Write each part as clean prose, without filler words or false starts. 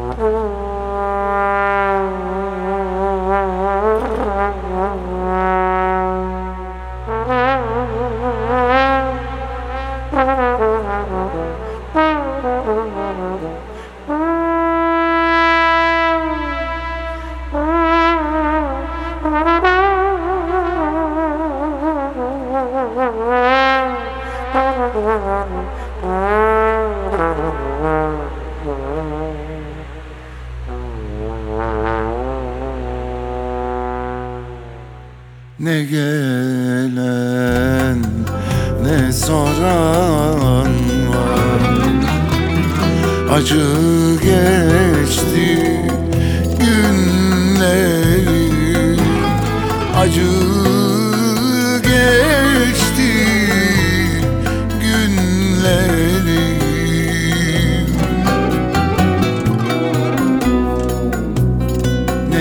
Ne gelen ne soran var. Acı geçti günleri, acı geçti günleri. Ne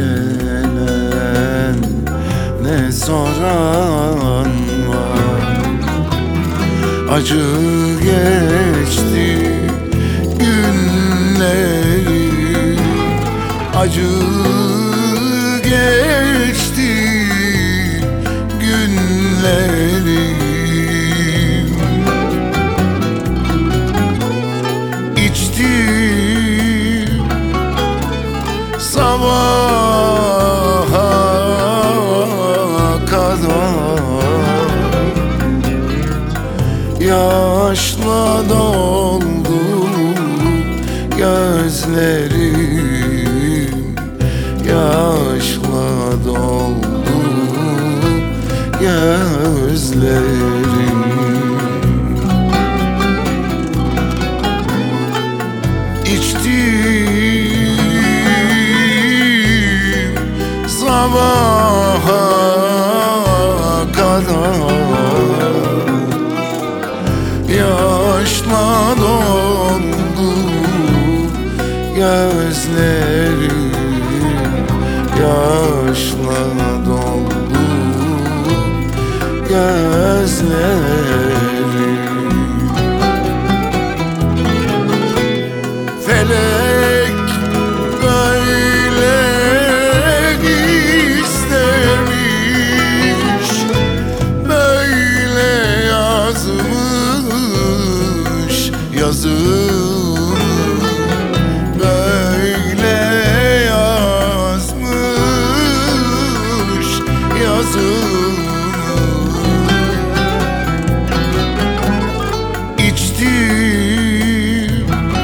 gelen ne soran var. Acı geçti günleri, acı geçti günleri. İçtim sabaha kadar, yaşla doldu gözlerim, yaşla doldu gözlerim. İçtim sabaha kadar, yaşla doldu gözlerim, yaşla doldu gözlerim. Felek böyle istemiş, böyle yazmış yazım, böyle yazmış yazım. İçtim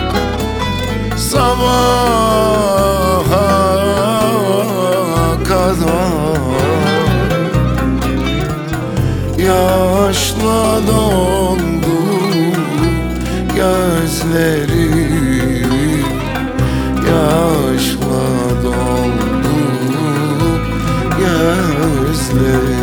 sabaha kadar, yaşla doldu gözlerim, yaşla doldu gözlerim.